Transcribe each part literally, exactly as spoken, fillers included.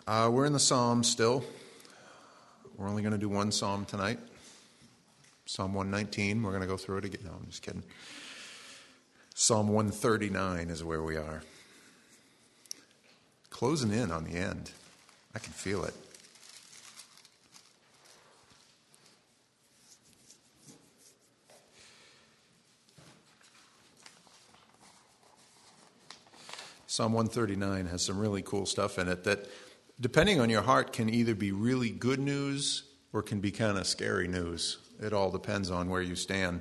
Uh, we're in the Psalms still. We're only going to do one Psalm tonight. Psalm one nineteen. We're going to go through it again. No, I'm just kidding. Psalm one thirty-nine is where we are. Closing in on the end. I can feel it. Psalm one thirty-nine has some really cool stuff in it that, depending on your heart, can either be really good news or can be kind of scary news. It all depends on where you stand.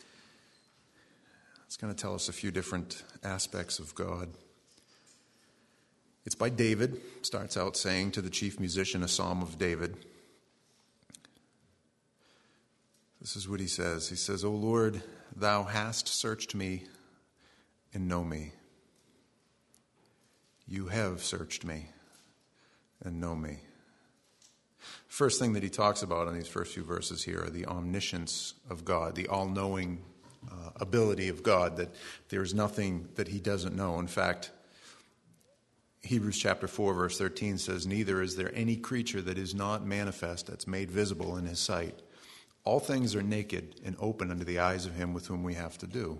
It's going to tell us a few different aspects of God. It's by David. Starts out saying to the chief musician, a psalm of David. This is what he says. He says, O Lord, thou hast searched me and know me. You have searched me and know me. First thing that he talks about in these first few verses here are the omniscience of God, the all-knowing uh, ability of God, that there is nothing that he doesn't know. In fact, Hebrews chapter four, verse thirteen says, neither is there any creature that is not manifest, that's made visible in his sight. All things are naked and open unto the eyes of him with whom we have to do.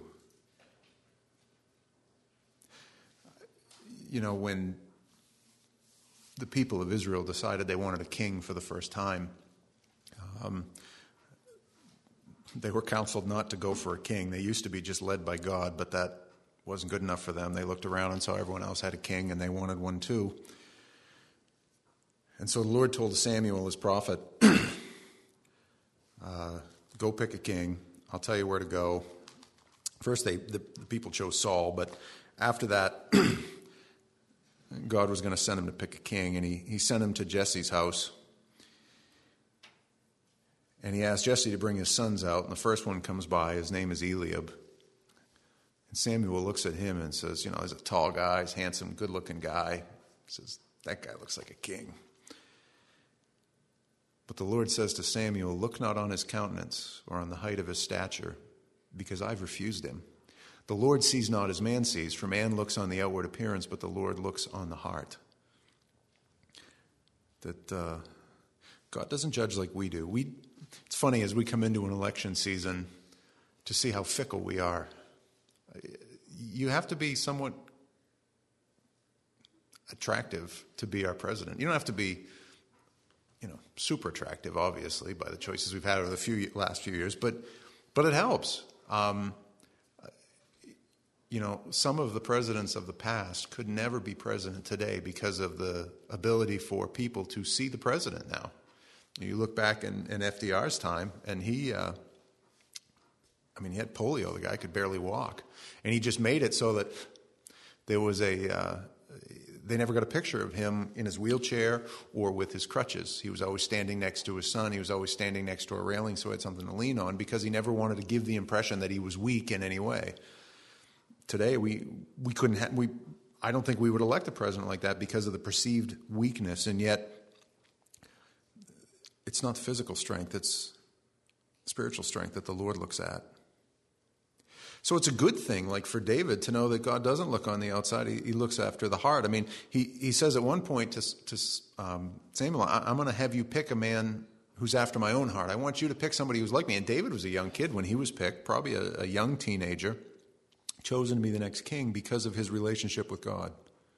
You know, when the people of Israel decided they wanted a king for the first time, um, they were counseled not to go for a king. They used to be just led by God, but that wasn't good enough for them. They looked around and saw everyone else had a king, and they wanted one too. And so the Lord told Samuel, his prophet, uh, go pick a king. I'll tell you where to go. First, they the, the people chose Saul, but after that, God was going to send him to pick a king, and he, he sent him to Jesse's house. And he asked Jesse to bring his sons out, and the first one comes by. His name is Eliab. And Samuel looks at him and says, you know, he's a tall guy, he's a handsome, good-looking guy. He says, that guy looks like a king. But the Lord says to Samuel, look not on his countenance or on the height of his stature, because I've refused him. The Lord sees not as man sees, for man looks on the outward appearance, but the Lord looks on the heart. That uh, God doesn't judge like we do. We, it's funny, as we come into an election season, to see how fickle we are. You have to be somewhat attractive to be our president. You don't have to be, you know, super attractive, obviously, by the choices we've had over the few last few years, but but it helps. Um, You know, some of the presidents of the past could never be president today because of the ability for people to see the president now. You look back in, in F D R's time, and he, uh, I mean, he had polio. The guy could barely walk. And he just made it so that there was a, uh, they never got a picture of him in his wheelchair or with his crutches. He was always standing next to his son. He was always standing next to a railing so he had something to lean on, because he never wanted to give the impression that he was weak in any way. Today, we we couldn't ha- we I don't think we would elect a president like that because of the perceived weakness, and yet it's not physical strength, it's spiritual strength that the Lord looks at. So it's a good thing, like for David, to know that God doesn't look on the outside, he, he looks after the heart. I mean, he, he says at one point to, to um, Samuel, I, I'm going to have you pick a man who's after my own heart. I want you to pick somebody who's like me. And David was a young kid when he was picked, probably a, a young teenager, chosen to be the next king because of his relationship with God.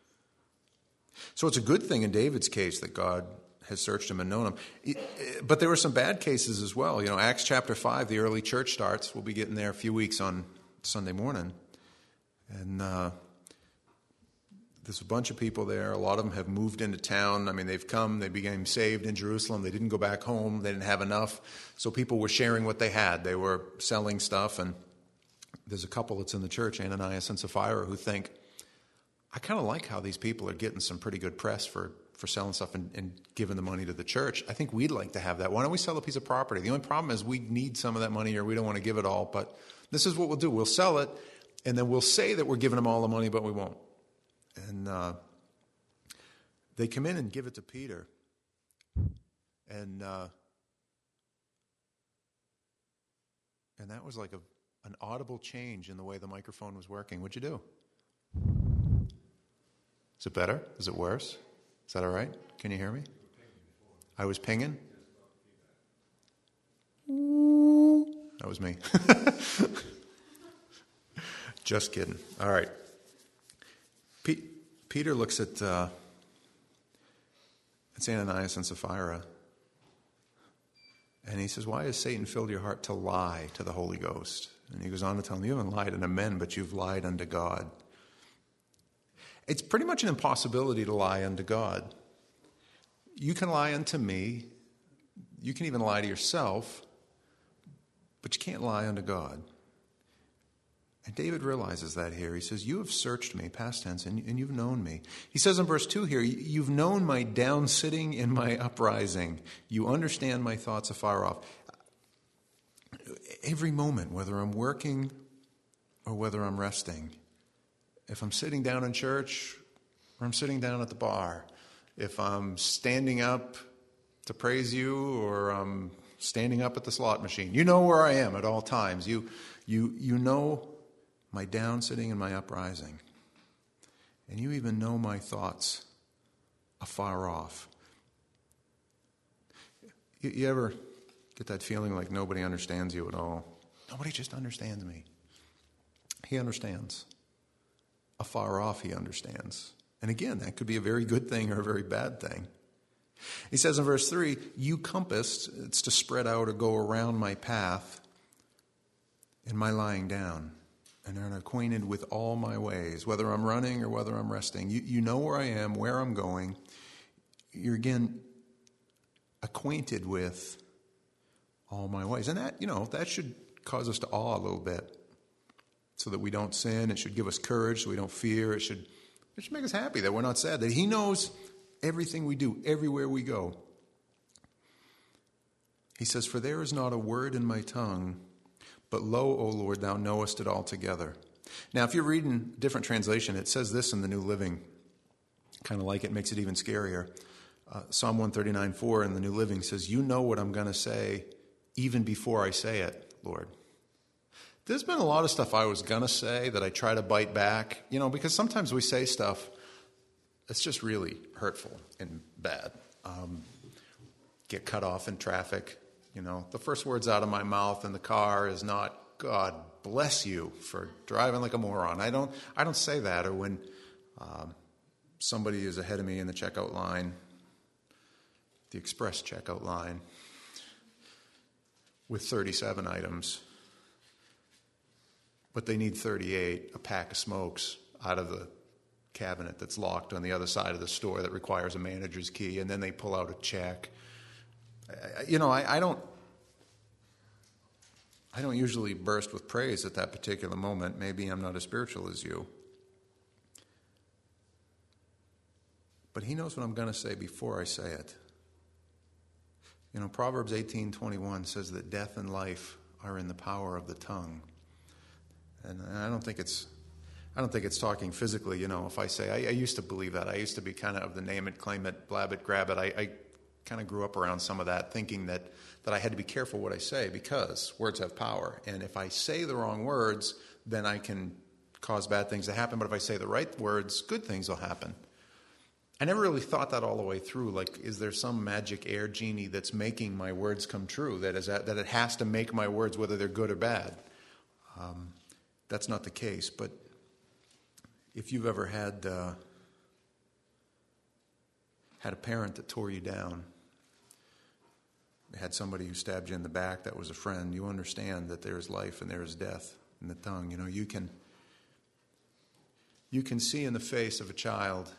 So it's a good thing in David's case that God has searched him and known him. But there were some bad cases as well. You know, Acts chapter five, the early church starts. We'll be getting there a few weeks on Sunday morning. And uh, there's a bunch of people there. A lot of them have moved into town. I mean, they've come, they became saved in Jerusalem. They didn't go back home. They didn't have enough. So people were sharing what they had. They were selling stuff, and there's a couple that's in the church, Ananias and Sapphira, who think, I kind of like how these people are getting some pretty good press for, for selling stuff and, and giving the money to the church. I think we'd like to have that. Why don't we sell a piece of property? The only problem is we need some of that money, or we don't want to give it all. But this is what we'll do. We'll sell it, and then we'll say that we're giving them all the money, but we won't. And uh, they come in and give it to Peter. And uh, and that was like a an audible change in the way the microphone was working. What'd you do? Is it better? Is it worse? Is that all right? Can you hear me? I was pinging? That was me. Just kidding. All right. P- Peter looks at, uh, at Ananias and Sapphira, and he says, why has Satan filled your heart to lie to the Holy Ghost? And he goes on to tell them, you haven't lied unto men, but you've lied unto God. It's pretty much an impossibility to lie unto God. You can lie unto me. You can even lie to yourself, but you can't lie unto God. And David realizes that here. He says, you have searched me, past tense, and, and you've known me. He says in verse two here, you've known my down sitting and my uprising. You understand my thoughts afar off. Every moment, whether I'm working or whether I'm resting, if I'm sitting down in church or I'm sitting down at the bar, if I'm standing up to praise you or I'm standing up at the slot machine, you know where I am at all times. You, you, you know my down sitting and my uprising. And you even know my thoughts afar off. You, you ever get that feeling like nobody understands you at all? Nobody just understands me. He understands. Afar off, he understands. And again, that could be a very good thing or a very bad thing. He says in verse three, you compassed, it's to spread out or go around my path in my lying down, and are acquainted with all my ways, whether I'm running or whether I'm resting. You, you know where I am, where I'm going. You're again acquainted with all my ways. And that, you know, that should cause us to awe a little bit so that we don't sin. It should give us courage so we don't fear. It should, it should make us happy that we're not sad, that he knows everything we do, everywhere we go. He says, for there is not a word in my tongue, but lo, O Lord, thou knowest it altogether. Now, if you're reading a different translation, it says this in the New Living. Kind of like it, makes it even scarier. Uh, Psalm one thirty-nine four in the New Living says, you know what I'm going to say even before I say it, Lord. There's been a lot of stuff I was going to say that I try to bite back, you know, because sometimes we say stuff that's just really hurtful and bad. Um, get cut off in traffic. You know, the first words out of my mouth in the car is not, God bless you for driving like a moron. I don't I don't say that. Or when um, somebody is ahead of me in the checkout line, the express checkout line, with thirty-seven items, but they need thirty-eight, a pack of smokes out of the cabinet that's locked on the other side of the store that requires a manager's key, and then they pull out a check. You know, I, I don't I don't usually burst with praise at that particular moment. Maybe I'm not as spiritual as you. But he knows what I'm going to say before I say it. You know, Proverbs eighteen twenty-one says that death and life are in the power of the tongue. And I don't think it's I don't think it's talking physically, you know, if I say, I, I used to believe that. I used to be kind of of the name it, claim it, blab it, grab it. I, I kind of grew up around some of that, thinking that, that I had to be careful what I say because words have power. And if I say the wrong words, then I can cause bad things to happen. But if I say the right words, good things will happen. I never really thought that all the way through. Like, is there some magic air genie that's making my words come true? That is that, that it has to make my words, whether they're good or bad. Um, that's not the case. But if you've ever had uh, had a parent that tore you down, had somebody who stabbed you in the back that was a friend, you understand that there is life and there is death in the tongue. You know, you can you can see in the face of a child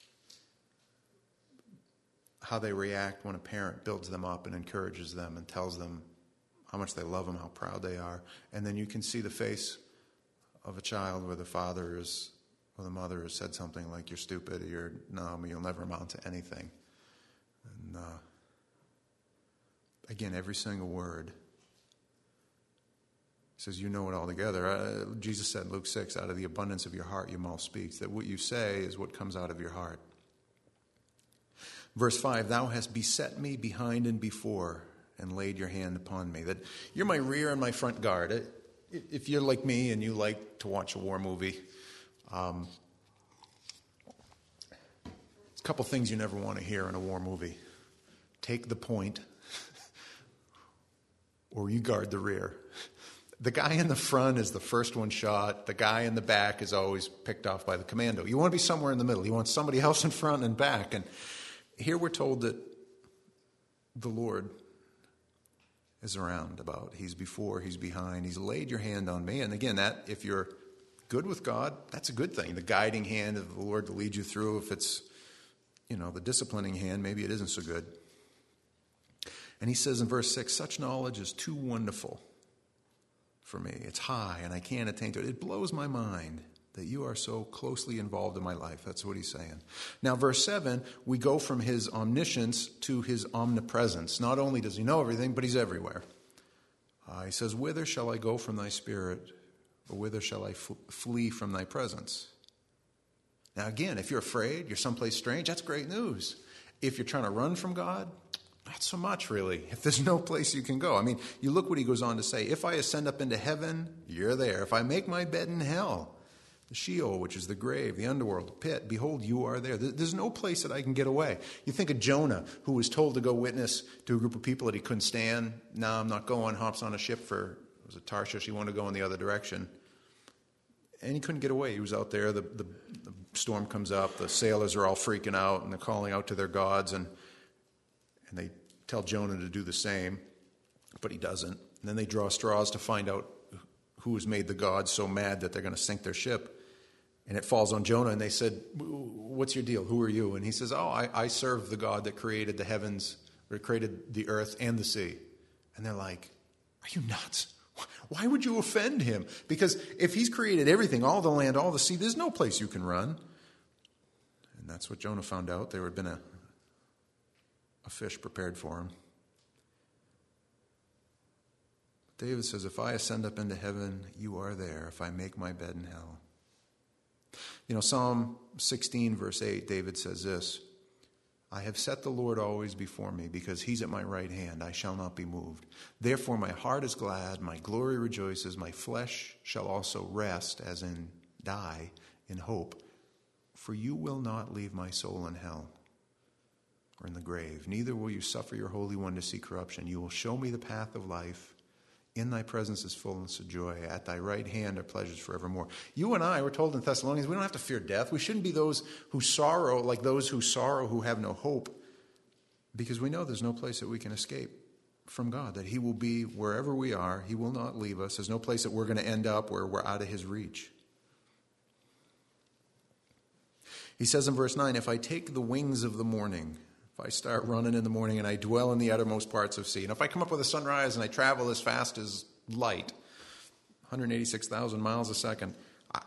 how they react when a parent builds them up and encourages them and tells them how much they love them, how proud they are. And then you can see the face of a child where the father is, or the mother has said something like, you're stupid, or you're numb, or you'll never amount to anything. And uh, again, every single word says, you know it all together. Uh, Jesus said in Luke six, out of the abundance of your heart your mouth speaks. That what you say is what comes out of your heart. Verse five, thou hast beset me behind and before and laid your hand upon me. That you're my rear and my front guard. If you're like me and you like to watch a war movie, um, A couple things you never want to hear in a war movie. Take the point, or you guard the rear. The guy in the front is the first one shot. The guy in the back is always picked off by the commando. You want to be somewhere in the middle. You want somebody else in front and back. And here we're told that the Lord is around about. He's before, he's behind. He's laid your hand on me. And again, that if you're good with God, that's a good thing. The guiding hand of the Lord to lead you through. If it's, you know, the disciplining hand, maybe it isn't so good. And he says in verse six, such knowledge is too wonderful for me. It's high and I can't attain to it. It blows my mind that you are so closely involved in my life. That's what he's saying. Now, verse seven, we go from his omniscience to his omnipresence. Not only does he know everything, but he's everywhere. Uh, he says, whither shall I go from thy spirit, or whither shall I f- flee from thy presence? Now, again, if you're afraid, you're someplace strange, that's great news. If you're trying to run from God, not so much, really, if there's no place you can go. I mean, you look what he goes on to say. If I ascend up into heaven, you're there. If I make my bed in hell, the Sheol, which is the grave, the underworld, the pit, behold, you are there. There's no place that I can get away. You think of Jonah, who was told to go witness to a group of people that he couldn't stand. No, I'm not going. Hops on a ship for, was it Tarshish? He wanted to go in the other direction. And he couldn't get away. He was out there. The, the, the storm comes up. The sailors are all freaking out, and they're calling out to their gods, and and they tell Jonah to do the same, but he doesn't. And then they draw straws to find out who has made the gods so mad that they're going to sink their ship. And it falls on Jonah, and they said, what's your deal? Who are you? And he says, oh, I, I serve the God that created the heavens, or created the earth and the sea. And they're like, are you nuts? Why would you offend him? Because if he's created everything, all the land, all the sea, there's no place you can run. And that's what Jonah found out. There had been a, a fish prepared for him. David says, if I ascend up into heaven, you are there. If I make my bed in hell. You know, Psalm sixteen, verse eight, David says this, I have set the Lord always before me, because he's at my right hand. I shall not be moved. Therefore my heart is glad, my glory rejoices, my flesh shall also rest, as in die, in hope. For you will not leave my soul in hell or in the grave. Neither will you suffer your Holy One to see corruption. You will show me the path of life. In thy presence is fullness of joy. At thy right hand are pleasures forevermore. You and I were told in Thessalonians, we don't have to fear death. We shouldn't be those who sorrow, like those who sorrow who have no hope, because we know there's no place that we can escape from God, that he will be wherever we are. He will not leave us. There's no place that we're going to end up where we're out of his reach. He says in verse nine, if I take the wings of the morning, if I start running in the morning and I dwell in the uttermost parts of sea, and if I come up with a sunrise and I travel as fast as light, one hundred eighty-six thousand miles a second, I,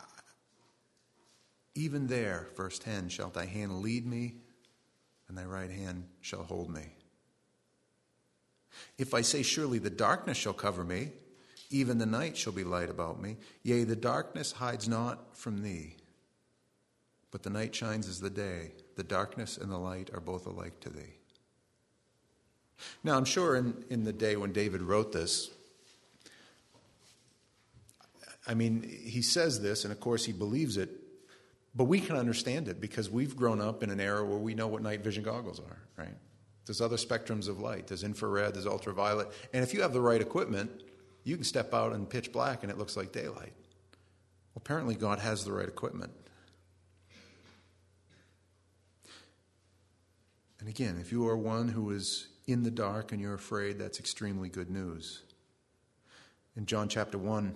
even there, verse ten, shall thy hand lead me, and thy right hand shall hold me. If I say, surely the darkness shall cover me, even the night shall be light about me, yea, the darkness hides not from thee, but the night shines as the day. The darkness and the light are both alike to thee. Now, I'm sure in, in the day when David wrote this, I mean, he says this, and of course he believes it, but we can understand it because we've grown up in an era where we know what night vision goggles are, right? There's other spectrums of light. There's infrared, there's ultraviolet. And if you have the right equipment, you can step out in pitch black and it looks like daylight. Well, apparently God has the right equipment. And again, if you are one who is in the dark and you're afraid, that's extremely good news. In John chapter one,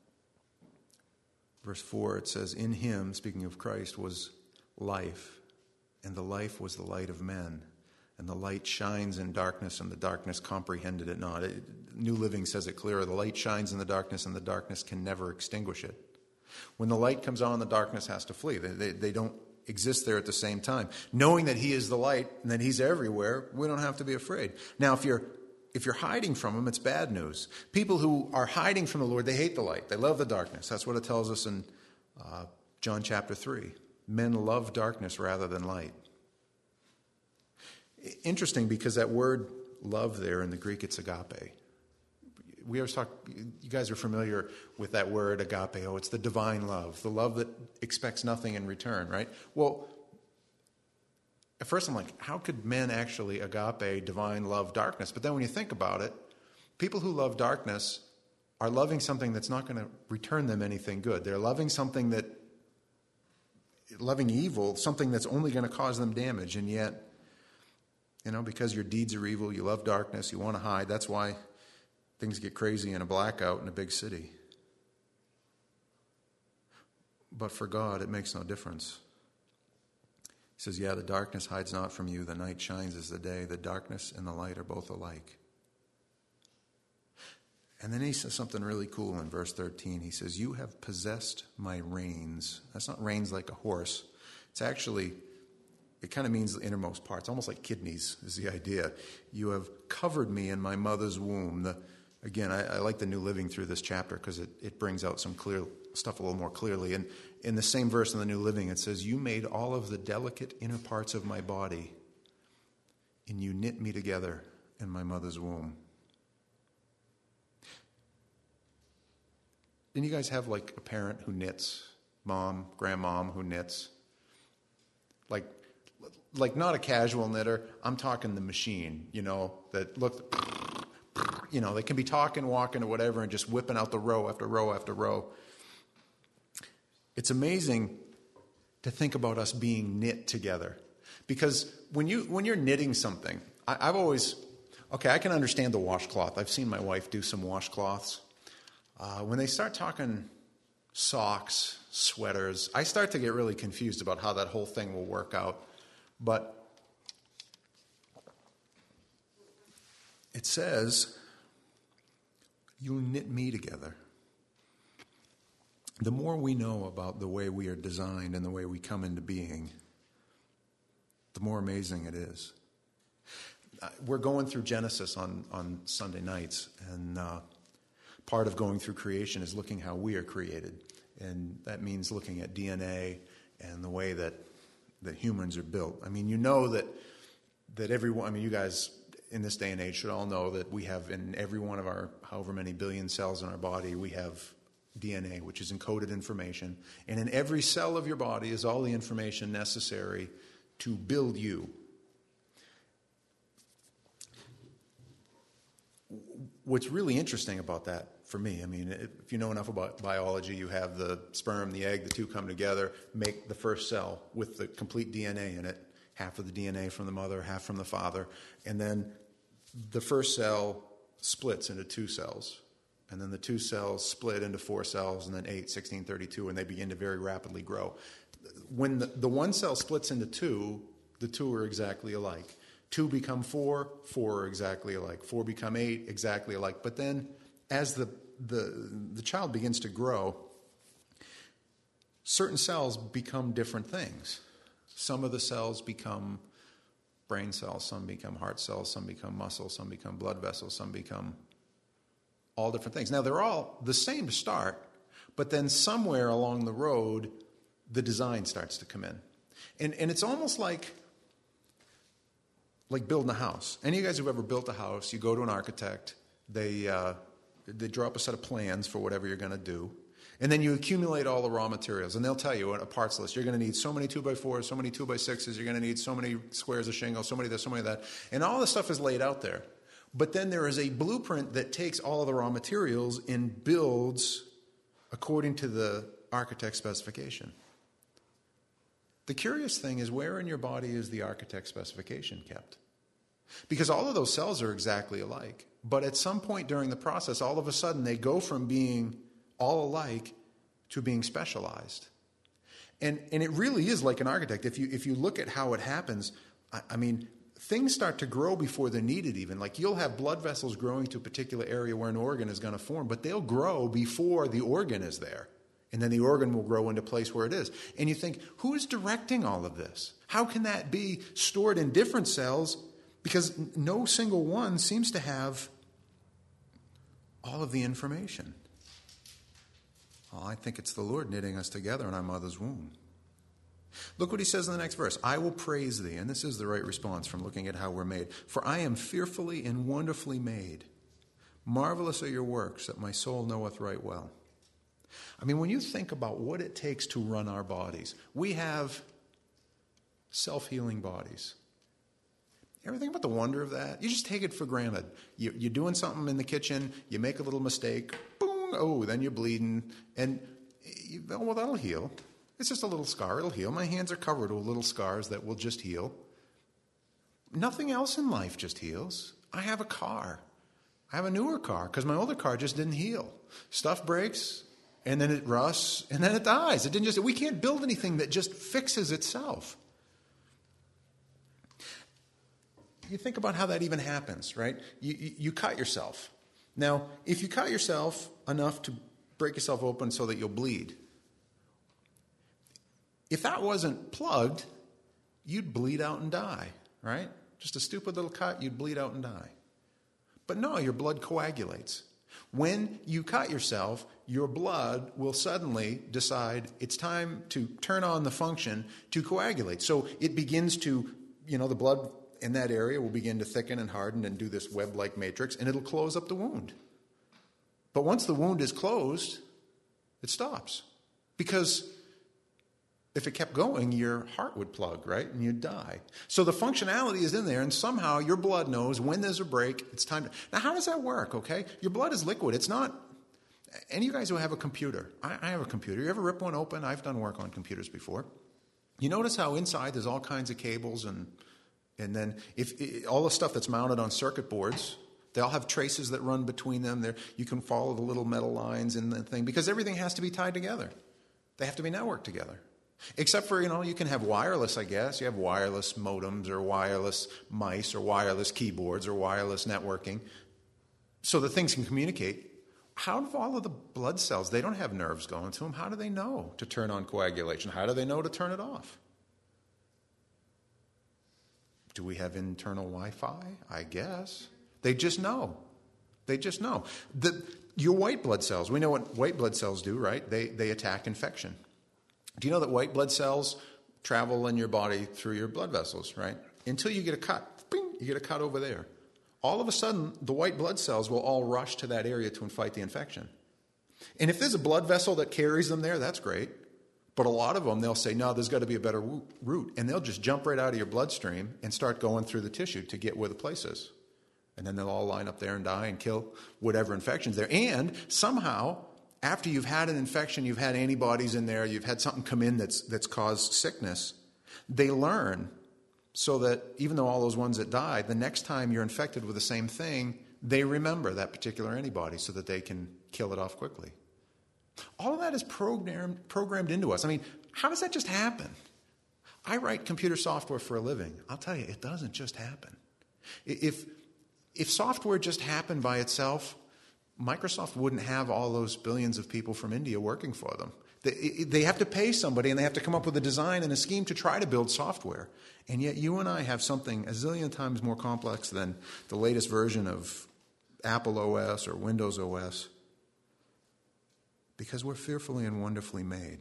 verse four, it says, in him, speaking of Christ, was life, and the life was the light of men. And the light shines in darkness, and the darkness comprehended it not. It, New Living says it clearer. The light shines in the darkness, and the darkness can never extinguish it. When the light comes on, the darkness has to flee. They, they, they don't exist there at the same time. Knowing that he is the light and that he's everywhere, we don't have to be afraid. Now, if you're if you're hiding from him, it's bad news. People who are hiding from the Lord, they hate the light. They love the darkness. That's what it tells us in uh, John chapter three. Men love darkness rather than light. Interesting, because that word love there in the Greek, it's agape. We always talk, you guys are familiar with that word agapeo. It's the divine love, the love that expects nothing in return, right? Well, at first I'm like, how could men actually agape, divine love darkness? But then when you think about it, people who love darkness are loving something that's not going to return them anything good. They're loving something that, loving evil, something that's only going to cause them damage. And yet, you know, because your deeds are evil, you love darkness, you want to hide. That's why things get crazy in a blackout in a big city. But for God, it makes no difference. He says, yeah, the darkness hides not from you. The night shines as the day. The darkness and the light are both alike. And then he says something really cool in verse thirteen. He says, you have possessed my reins. That's not reins like a horse. It's actually, it kind of means the innermost parts, almost like kidneys is the idea. You have covered me in my mother's womb. The, again, I, I like the New Living through this chapter because it, it brings out some clear stuff a little more clearly. And in the same verse in the New Living, it says, you made all of the delicate inner parts of my body, and you knit me together in my mother's womb. Didn't you guys have like a parent who knits? Mom, grandmom who knits? Like, like not a casual knitter. I'm talking the machine, you know, that look, you know, they can be talking, walking, or whatever, and just whipping out the row after row after row. It's amazing to think about us being knit together. Because when, you, when you're knitting something, I, I've always, okay, I can understand the washcloth. I've seen my wife do some washcloths. Uh, when they start talking socks, sweaters, I start to get really confused about how that whole thing will work out. But it says, you'll knit me together. The more we know about the way we are designed and the way we come into being, the more amazing it is. Uh, we're going through Genesis on, on Sunday nights, and uh, part of going through creation is looking how we are created. And that means looking at D N A and the way that, that humans are built. I mean, you know that that everyone, I mean, you guys in this day and age should all know that we have in every one of our however many billion cells in our body, we have D N A, which is encoded information. And in every cell of your body is all the information necessary to build you. What's really interesting about that for me, I mean, if you know enough about biology, you have the sperm, the egg, the two come together, make the first cell with the complete D N A in it, half of the D N A from the mother, half from the father, and then the first cell splits into two cells, and then the two cells split into four cells, and then eight, sixteen, thirty-two, and they begin to very rapidly grow. When the, the one cell splits into two, the two are exactly alike. Two become four, four are exactly alike. Four become eight, exactly alike. But then as the, the, the child begins to grow, certain cells become different things. Some of the cells become brain cells, some become heart cells, some become muscle, some become blood vessels, some become all different things. Now, they're all the same to start, but then somewhere along the road, the design starts to come in. And, and it's almost like... like building a house. Any of you guys who've ever built a house, you go to an architect, they uh, they draw up a set of plans for whatever you're going to do, and then you accumulate all the raw materials, and they'll tell you a parts list. You're going to need so many two by fours, so many two by sixes, you're going to need so many squares of shingle, so many this, so many that, and all this stuff is laid out there. But then there is a blueprint that takes all of the raw materials and builds according to the architect's specification. The curious thing is, where in your body is the architect's specification kept? Because all of those cells are exactly alike. But at some point during the process, all of a sudden, they go from being all alike to being specialized. And and it really is like an architect. If you if you look at how it happens, I, I mean, things start to grow before they're needed even. Like you'll have blood vessels growing to a particular area where an organ is going to form, but they'll grow before the organ is there. And then the organ will grow into place where it is. And you think, who is directing all of this? How can that be stored in different cells? Because no single one seems to have all of the information. Well, I think it's the Lord knitting us together in our mother's womb. Look what he says in the next verse. I will praise thee. And this is the right response from looking at how we're made. For I am fearfully and wonderfully made. Marvelous are your works, that my soul knoweth right well. I mean, when you think about what it takes to run our bodies, we have self-healing bodies. Ever think about the wonder of that? You just take it for granted. You, you're doing something in the kitchen, you make a little mistake, boom, oh, then you're bleeding, and you, oh, well, that'll heal. It's just a little scar, it'll heal. My hands are covered with little scars that will just heal. Nothing else in life just heals. I have a car. I have a newer car because my older car just didn't heal. Stuff breaks, and then it rusts, and then it dies. It didn't just. We can't build anything that just fixes itself. You think about how that even happens, right? You, you, you cut yourself. Now, if you cut yourself enough to break yourself open so that you'll bleed, if that wasn't plugged, you'd bleed out and die, right? Just a stupid little cut, you'd bleed out and die. But no, your blood coagulates. When you cut yourself, your blood will suddenly decide it's time to turn on the function to coagulate. So it begins to, you know, the blood in that area will begin to thicken and harden and do this web-like matrix, and it'll close up the wound. But once the wound is closed, it stops. Because if it kept going, your heart would plug, right? And you'd die. So the functionality is in there, and somehow your blood knows when there's a break, it's time to... Now, how does that work, okay? Your blood is liquid. It's not... Any of you guys who have a computer, I, I have a computer. You ever rip one open? I've done work on computers before. You notice how inside there's all kinds of cables and... And then if it, all the stuff that's mounted on circuit boards, they all have traces that run between them. There, you can follow the little metal lines in the thing because everything has to be tied together. They have to be networked together. Except for, you know, you can have wireless, I guess. You have wireless modems or wireless mice or wireless keyboards or wireless networking so that things can communicate. How do all of the blood cells, they don't have nerves going to them. How do they know to turn on coagulation? How do they know to turn it off? Do we have internal Wi-Fi? I guess. They just know. They just know. The, your white blood cells, we know what white blood cells do, right? They, they attack infection. Do you know that white blood cells travel in your body through your blood vessels, right? Until you get a cut. Bing, you get a cut over there. All of a sudden, the white blood cells will all rush to that area to fight the infection. And if there's a blood vessel that carries them there, that's great. But a lot of them, they'll say, no, there's got to be a better route. And they'll just jump right out of your bloodstream and start going through the tissue to get where the place is. And then they'll all line up there and die and kill whatever infection's there. And somehow, after you've had an infection, you've had antibodies in there, you've had something come in that's that's caused sickness, they learn so that even though all those ones that died, the next time you're infected with the same thing, they remember that particular antibody so that they can kill it off quickly. All of that is programmed, programmed into us. I mean, how does that just happen? I write computer software for a living. I'll tell you, it doesn't just happen. If, if software just happened by itself, Microsoft wouldn't have all those billions of people from India working for them. They, they have to pay somebody, and they have to come up with a design and a scheme to try to build software. And yet you and I have something a zillion times more complex than the latest version of Apple O S or Windows O S. Because we're fearfully and wonderfully made.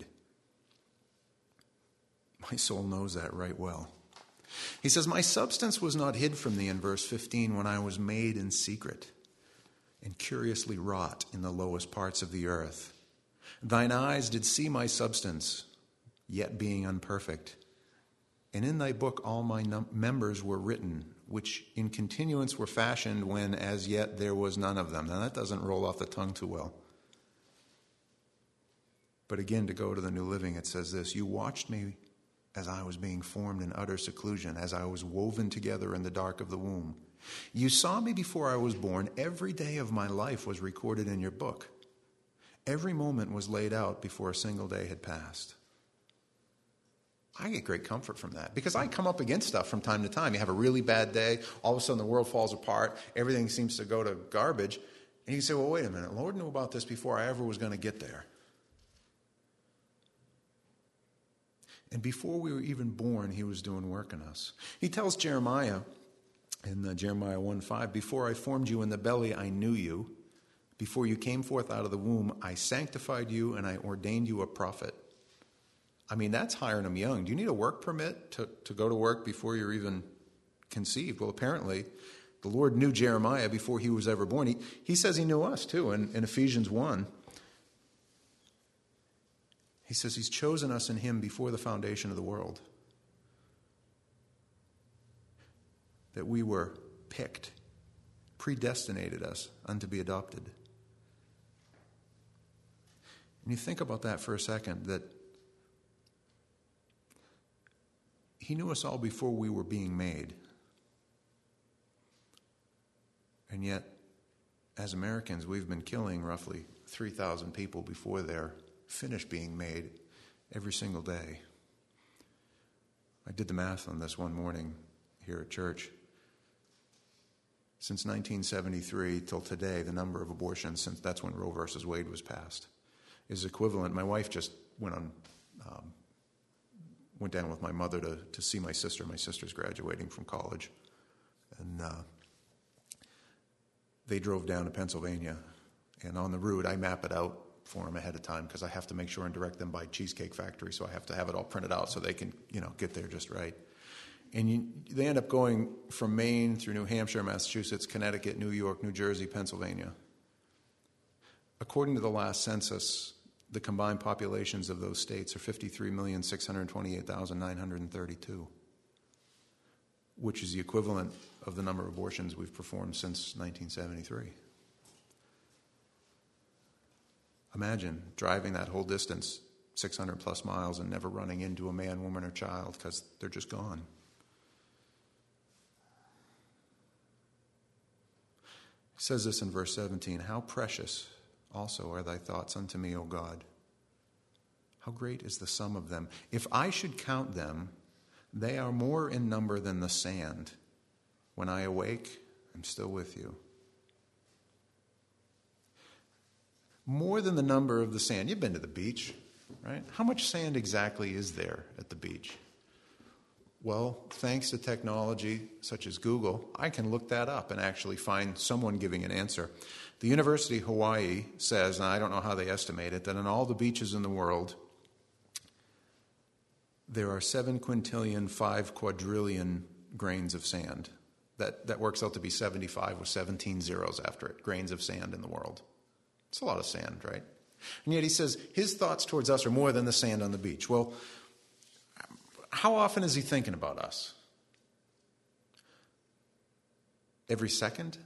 My soul knows that right well. He says, my substance was not hid from thee in verse fifteen when I was made in secret and curiously wrought in the lowest parts of the earth. Thine eyes did see my substance, yet being unperfect. And in thy book all my num- members were written, which in continuance were fashioned when as yet there was none of them. Now that doesn't roll off the tongue too well. But again, to go to the New Living, it says this, you watched me as I was being formed in utter seclusion, as I was woven together in the dark of the womb. You saw me before I was born. Every day of my life was recorded in your book. Every moment was laid out before a single day had passed. I get great comfort from that because I come up against stuff from time to time. You have a really bad day, all of a sudden the world falls apart, everything seems to go to garbage, and you say, well, wait a minute, the Lord knew about this before I ever was going to get there. And before we were even born, he was doing work in us. He tells Jeremiah in uh, Jeremiah one five, before I formed you in the belly, I knew you. Before you came forth out of the womb, I sanctified you and I ordained you a prophet. I mean, that's hiring them young. Do you need a work permit to, to go to work before you're even conceived? Well, apparently, the Lord knew Jeremiah before he was ever born. He, he says he knew us, too, in, in Ephesians one. He says he's chosen us in him before the foundation of the world. that we were picked, predestinated us unto be adopted. And you think about that for a second, that he knew us all before we were being made. And yet, as Americans, we've been killing roughly three thousand people before they're finished being made every single day. I did the math on this one morning here at church. Since nineteen seventy-three till today, the number of abortions, since that's when Roe versus Wade was passed, is equivalent. My wife just went on, um, went down with my mother to, to see my sister. My sister's graduating from college. And uh, they drove down to Pennsylvania. And on the route, I map it out for them ahead of time because I have to make sure and direct them by Cheesecake Factory. So I have to have it all printed out so they can, you know, get there just right. And you, they end up going from Maine through New Hampshire, Massachusetts, Connecticut, New York, New Jersey, Pennsylvania. According to the last census, the combined populations of those states are fifty-three million, six hundred twenty-eight thousand, nine hundred thirty-two, which is the equivalent of the number of abortions we've performed since nineteen seventy-three. Imagine driving that whole distance, six hundred plus miles, and never running into a man, woman, or child because they're just gone. He says this in verse seventeen, "How precious also are thy thoughts unto me, O God. How great is the sum of them. If I should count them, they are more in number than the sand. When I awake, I'm still with you." More than the number of the sand. You've been to the beach, right? How much sand exactly is there at the beach? Well, thanks to technology such as Google, I can look that up and actually find someone giving an answer. The University of Hawaii says, and I don't know how they estimate it, that on all the beaches in the world, there are seven quintillion, five quadrillion grains of sand. That, that works out to be seventy-five with seventeen zeros after it, grains of sand in the world. It's a lot of sand, right? And yet he says his thoughts towards us are more than the sand on the beach. Well, how often is he thinking about us? Every second?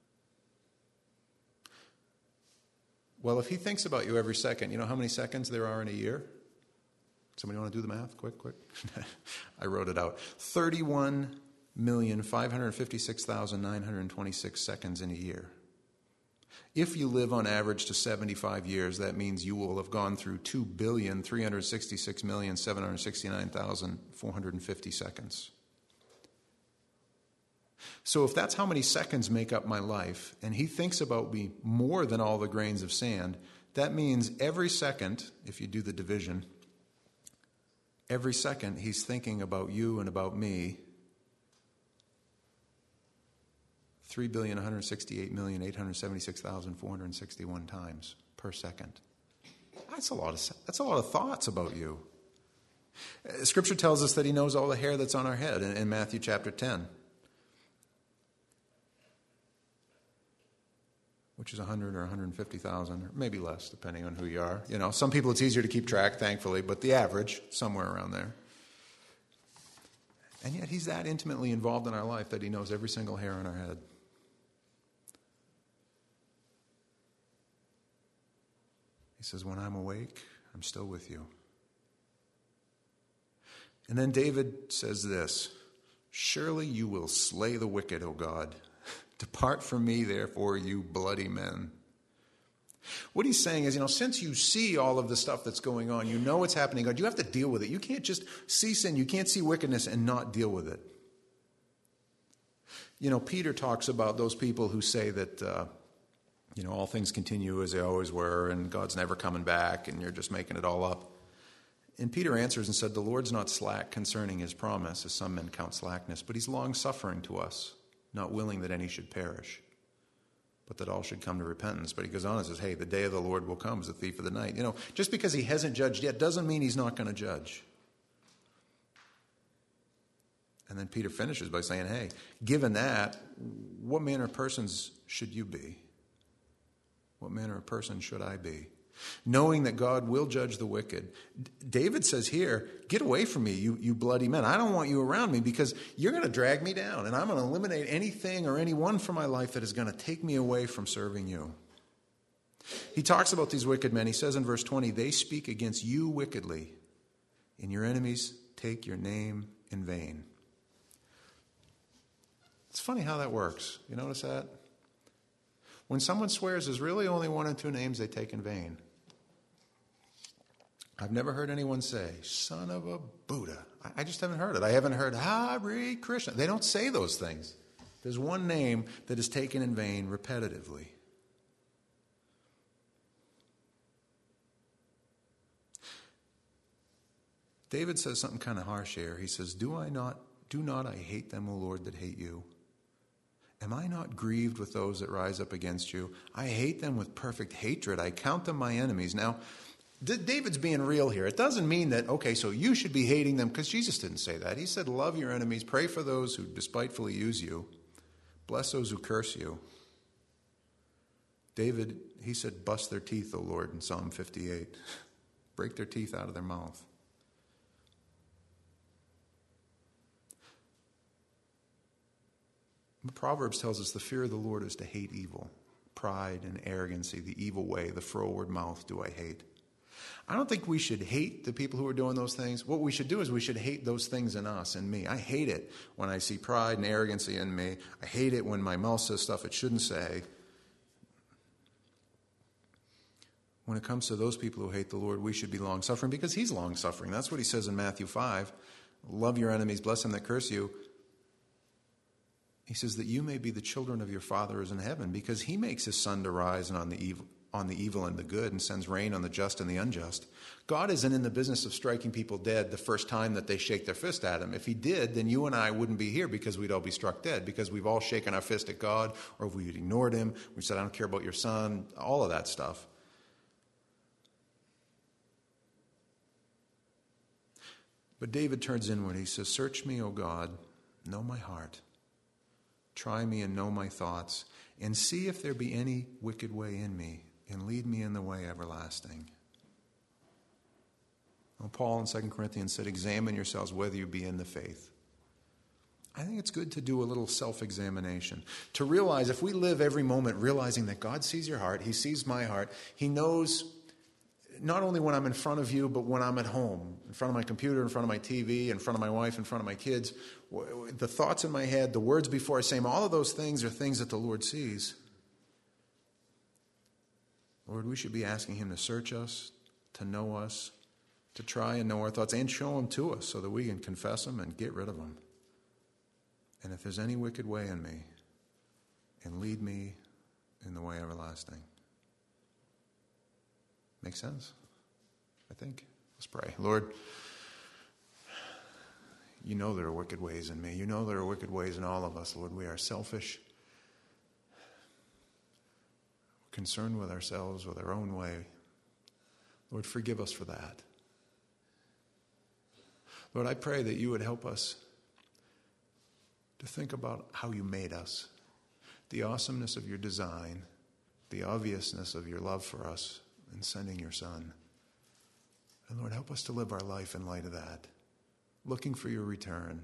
Well, if he thinks about you every second, you know how many seconds there are in a year? Somebody want to do the math? Quick, quick. I wrote it out. thirty-one million, five hundred fifty-six thousand, nine hundred twenty-six seconds in a year. If you live on average to seventy-five years, that means you will have gone through two billion, three hundred sixty-six million, seven hundred sixty-nine thousand, four hundred fifty seconds. So if that's how many seconds make up my life, and he thinks about me more than all the grains of sand, that means every second, if you do the division, every second he's thinking about you and about me three billion, one hundred sixty-eight million, eight hundred seventy-six thousand, four hundred sixty-one times per second. That's a lot of, that's a lot of thoughts about you. Scripture tells us that he knows all the hair that's on our head in, in Matthew chapter ten. Which is one hundred or one hundred fifty thousand, or maybe less, depending on who you are. You know, some people it's easier to keep track, thankfully, but the average, somewhere around there. And yet he's that intimately involved in our life that he knows every single hair on our head. He says, when I'm awake, I'm still with you. And then David says this, surely you will slay the wicked, O God. Depart from me, therefore, you bloody men. What he's saying is, you know, since you see all of the stuff that's going on, you know what's happening, God, you have to deal with it. You can't just see sin. You can't see wickedness and not deal with it. You know, Peter talks about those people who say that, uh, you know, all things continue as they always were and God's never coming back and you're just making it all up. And Peter answers and said, the Lord's not slack concerning his promise, as some men count slackness, but he's long-suffering to us, not willing that any should perish, but that all should come to repentance. But he goes on and says, hey, the day of the Lord will come as a thief of the night. You know, just because he hasn't judged yet doesn't mean he's not going to judge. And then Peter finishes by saying, hey, given that, what manner of persons should you be? What manner of person should I be? knowing that God will judge the wicked. D- David says here, get away from me, you, you bloody men. I don't want you around me because you're going to drag me down, and I'm going to eliminate anything or anyone from my life that is going to take me away from serving you. He talks about these wicked men. He says in verse twenty, they speak against you wickedly, and your enemies take your name in vain. It's funny how that works. You notice that? When someone swears, there's really only one or two names they take in vain. I've never heard anyone say, son of a Buddha. I just haven't heard it. I haven't heard Hare Krishna. They don't say those things. There's one name that is taken in vain repetitively. David says something kind of harsh here. He says, Do I not, do not I hate them, O Lord, that hate you? Am I not grieved with those that rise up against you? I hate them with perfect hatred. I count them my enemies. Now, D- David's being real here. It doesn't mean that, okay, so you should be hating them, because Jesus didn't say that. He said, love your enemies, pray for those who despitefully use you, bless those who curse you. David, he said, bust their teeth, O Lord, in Psalm fifty-eight. Break their teeth out of their mouth. Proverbs tells us the fear of the Lord is to hate evil. Pride and arrogancy, the evil way, the froward mouth do I hate. I don't think we should hate the people who are doing those things. What we should do is we should hate those things in us and me. I hate it when I see pride and arrogancy in me. I hate it when my mouth says stuff it shouldn't say. When it comes to those people who hate the Lord, we should be long-suffering because he's long-suffering. That's what he says in Matthew five. Love your enemies, bless them that curse you. He says that you may be the children of your Father who is in heaven, because he makes his sun to rise on the evil, on the evil and the good, and sends rain on the just and the unjust. God isn't in the business of striking people dead the first time that they shake their fist at him. If he did, then you and I wouldn't be here, because we'd all be struck dead, because we've all shaken our fist at God, or we've ignored him. We've said, I don't care about your son, all of that stuff. But David turns inward. He says, search me, O God, know my heart. Try me and know my thoughts, and see if there be any wicked way in me, and lead me in the way everlasting. Well, Paul in Second Corinthians said, examine yourselves whether you be in the faith. I think it's good to do a little self-examination, to realize if we live every moment realizing that God sees your heart, he sees my heart, he knows not only when I'm in front of you, but when I'm at home, in front of my computer, in front of my T V, in front of my wife, in front of my kids, the thoughts in my head, the words before I say them, all of those things are things that the Lord sees. Lord, we should be asking him to search us, to know us, to try and know our thoughts, and show them to us so that we can confess them and get rid of them. And if there's any wicked way in me, and lead me in the way everlasting. Make sense? I think. Let's pray. Lord, you know there are wicked ways in me. You know there are wicked ways in all of us, Lord. We are selfish. We're concerned with ourselves, with our own way. Lord, forgive us for that. Lord, I pray that you would help us to think about how you made us, the awesomeness of your design, the obviousness of your love for us, and sending your Son. And Lord, help us to live our life in light of that, looking for your return,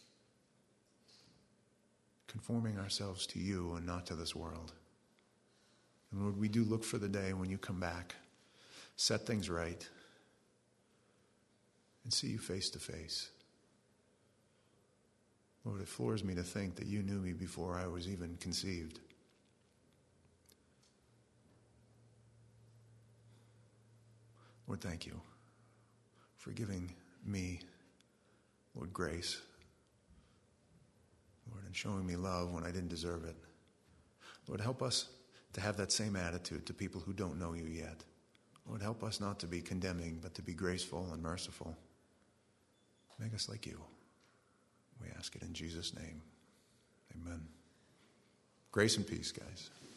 conforming ourselves to you and not to this world. And Lord, we do look for the day when you come back, set things right, and see you face to face. Lord, it floors me to think that you knew me before I was even conceived. Lord, thank you for giving me, Lord, grace, Lord, and showing me love when I didn't deserve it. Lord, help us to have that same attitude to people who don't know you yet. Lord, help us not to be condemning, but to be graceful and merciful. Make us like you. We ask it in Jesus' name. Amen. Grace and peace, guys.